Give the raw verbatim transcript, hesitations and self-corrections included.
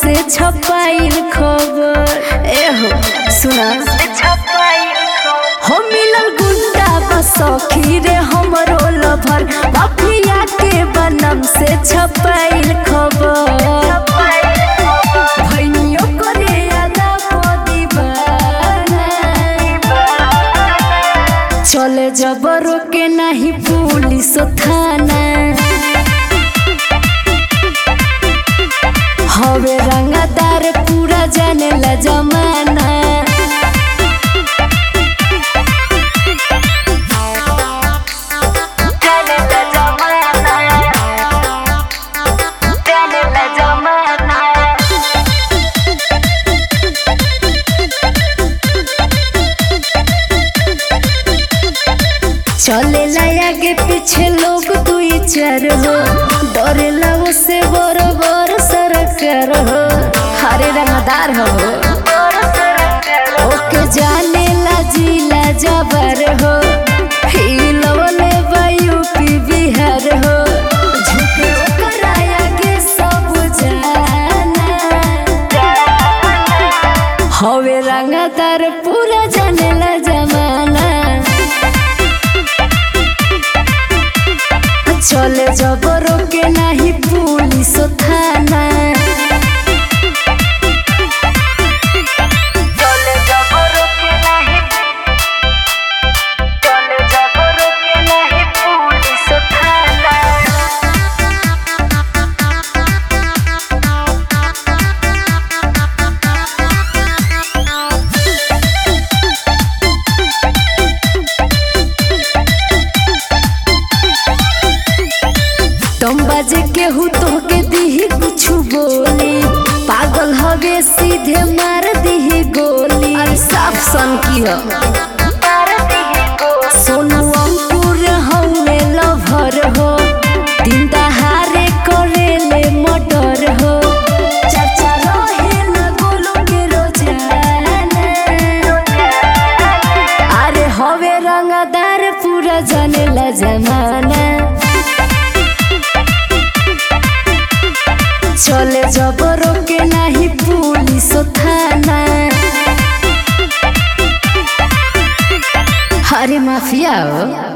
से छपाइल खबर। एहो सुना हो मिलल गुंडा बसखी रे हमरो लभर, माफिया के बनम से छपाइल खबर। भैनियो करे आदा दीवाना, चले जबरो के नहीं पुलिस थाना। हवे रंगदार पूरा जाने ला जमाना। चले आगे पीछे लोग दुई चार हो, डरेला से बड़ बड़ सरकार हो। हरे रंगदार हो ओके जाने ला जिला जबर हो, हिलवले यूपी बिहार हो। झुके ओकर आगे सब जाना, हवे रंगदार पूरा जाने ला जमाना। चले जबरो के नहीं पुलिस थाना। चले जबरो के नहीं, चले जबरो के नहीं पुलिस थाना। तुम बाजे के हु तो के दीही कुछ बोली, पागल हवे सीधे मार दीही गोली। अरे साफ सन की हो सोनू अंकुर हवे लभर हो, दिन दहाड़े करेले मर्डर हो। चर्चा रहे न गोलू के रोजाना, अरे हवे रंगदार पूरा जाने ला जमाना। चले जबरो के नहीं पुलिस थाना। हरे माफिया हो।